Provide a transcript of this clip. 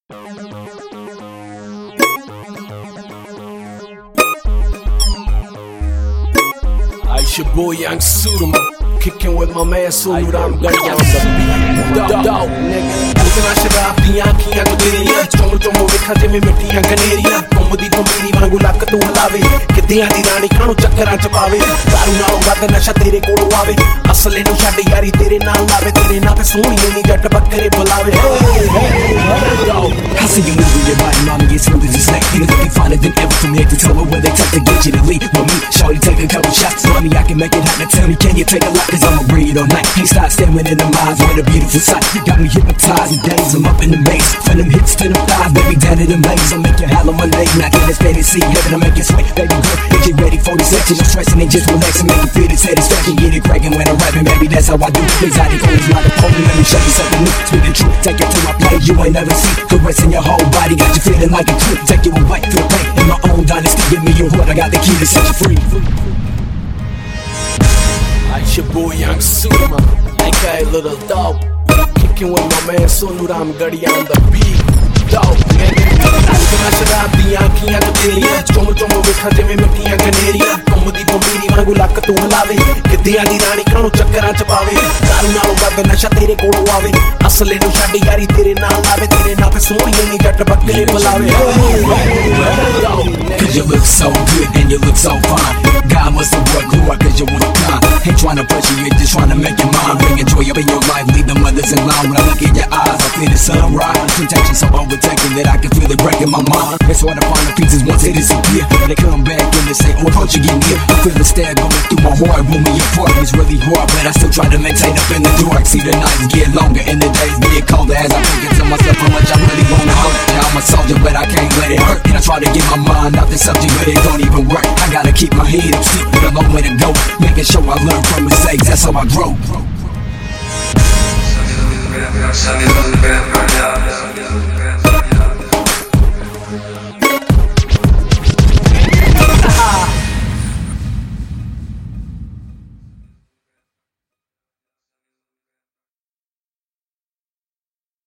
It's your boy Young Sudama, kicking with my man Sunu Ram Gadi on the beat. Dope, nigga. Utna शराब दी आँखियाँ तो तेरियाँ, चोम चोम विखा जिमें मिट्टियाँ गनेरियाँ, घुमदी घुमदी वांगू luck तू हलावे, किद्दियां दी रानी खानू चक्करां च पावे, दारू नालों वध नशा तेरे कोलों आवे, असले नू छड्ड यारी तेरे नाल लावे, तेरे नाल ते सोहणीए नी जट बकरे बुलावे. I see you moving your body, mommy, it's smooth as a snake. You looking finer than ever from head to toe. But where they tough to get you to leave with me, shorty, take a couple shots. Mommy, I can make it happen. Tell me, can you take a lot? Cause I'ma breathe all night. Can't stop staring in the eyes. What a beautiful sight. Got me hypnotized and days. I'm up in the maze. From them hips to the thighs, baby, down to them legs. I'll make you holler my leg. Knock in this fantasy, heaven, I'll make you sweat. Baby girl, get you ready for this action. I'm stressing and just relaxing, make you feel the satisfaction. Get it cracking when I'm rapping, baby, that's how I do. Exotic always not a pony. Let me show you something new. Speak the truth, take it to my place you ain't never seen. Caressing your whole body, got you feeling like a trip. Take you away to the pain in my own dynasty. Give me your heart, I got the key to set you free. It's your boy Young Sudama, aka Little Dope, kicking with my man Sunu Ram Gadi on the beat. Dope, nigga. Utna शराब दी आँखियाँ तो तेरियाँ, चोम चोम विखा जिमें मिट्टियाँ गनेरियाँ, घुमदी घुमदी वांगू luck तू हलावे, किद्दियां दी रानी खानू चक्करां च पावे, दारू नालों वध नशा तेरे कोलों आवे, असले नू छड्ड यारी तेरे नाल लावे, तेरे नाल ते सोहणीए नी जट बकरे बुलावे. Cause you look so good and you look so fine. God must have worked hard cause you're one of kind. Ain't tryna pressure you, just tryna make your mind. Bring joy up in your life, leave the mothers in line. When I look in your eyes, I feel the sunrise. Temptation so overtaking that I can feel it breaking my mind. It's hard to find the pieces once they disappear. They come back and they say, oh, approach you get near. I feel the stare going through my heart, moving your apart. It's really hard, but I still try to maintain up in the dark. See the nights get longer and the days get colder as I think to myself how much I really wanna hurt. Now I'm a soldier, but I can't let it hurt. And I try to get my mind off the subject, but it don't even work. I gotta keep my head up, still with a long way to go. Making sure I learn from mistakes, that's how I grow.